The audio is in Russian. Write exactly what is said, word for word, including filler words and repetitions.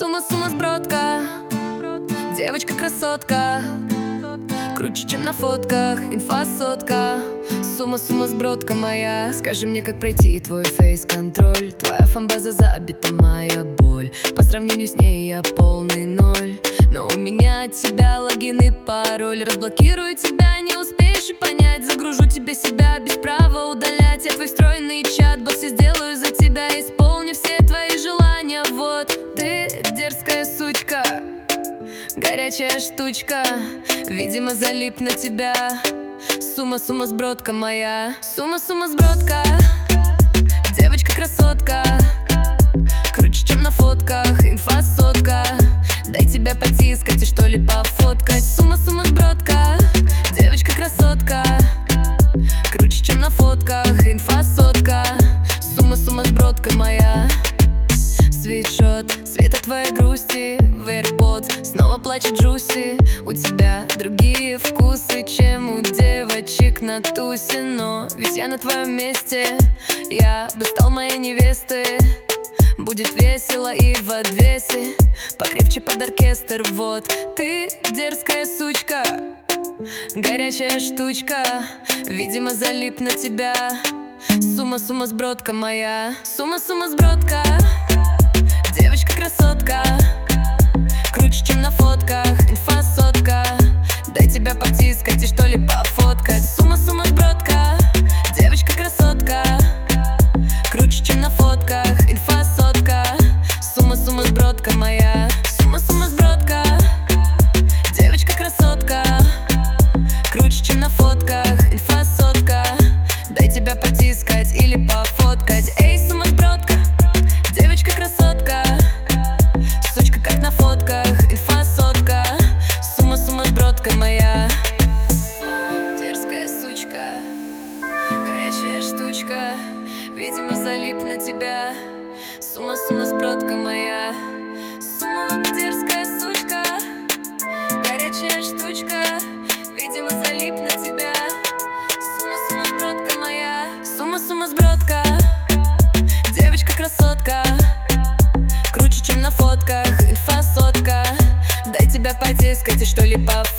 Сумма-сумма-сбродка, девочка-красотка, круче, чем на фотках, инфа сотка. Сумма-сумма-сбродка моя, скажи мне, как пройти твой фейс-контроль. Твоя фанбаза забита, моя боль. По сравнению с ней я полный ноль. Но у меня от тебя логин и пароль. Разблокирую тебя, не успеешь и понять. Загружу тебе себя без права удалять. Я твой встроенный чат-бот, все сделаю за тебя. Исполню все твои желания. Вот ты дерзкая сучка, горячая штучка. Видимо, залип на тебя. Сумма-сумма-сбродка моя. Сумма-сумма-сбродка, девочка-красотка, круче, чем на фотках, инфа сотка. Дай тебя потискать и что ли пофоткать. Сумма-сумма-сбродка, девочка-красотка, круче, чем на фотках, инфа сотка. Сумма-сумма-сбродка моя. Свитшот, свет от твоей грусти, в AirPods снова плачет Джуси. У тебя другие вкусы, чем у девочек на тусе. Но ведь я на твоем месте, я бы стал моей невестой. Будет весело и в обвесе, покрепче под оркестр. Вот ты дерзкая сучка, горячая штучка. Видимо, залип на тебя. Сумма-сумма-сбродка моя. Сумма-сумма-сбродка, девочка-красотка, круче, чем на фотках, инфа сотка. Дай тебя потискать и что ли пофоткать. Сумма-сумма-сбродка, девочка-красотка, круче, чем на фотках, инфа сотка. Сумма-сумма-сбродка моя. Сумма-сумма-сбродка, девочка-красотка, круче, чем на фотках, инфа сотка. Дай тебя потискать или пофоткать. Эй, сумма-сбродка, девочка-красотка, сучка, как на фотках, инфа сотка. Сумма-сумма-сбродка моя. Дерзкая сучка, горячая штучка. Видимо, залип на тебя. Сумма-сумма-сбродка моя. Сумма-дерзкая сучка, горячая штучка. Видимо, залип на тебя. Сумма-сумма-сбродка моя. Сумма-сумма-сбродка, девочка-красотка, круче, чем на фотках, инфа сотка. Дай тебя потискать и что ли пофоткать.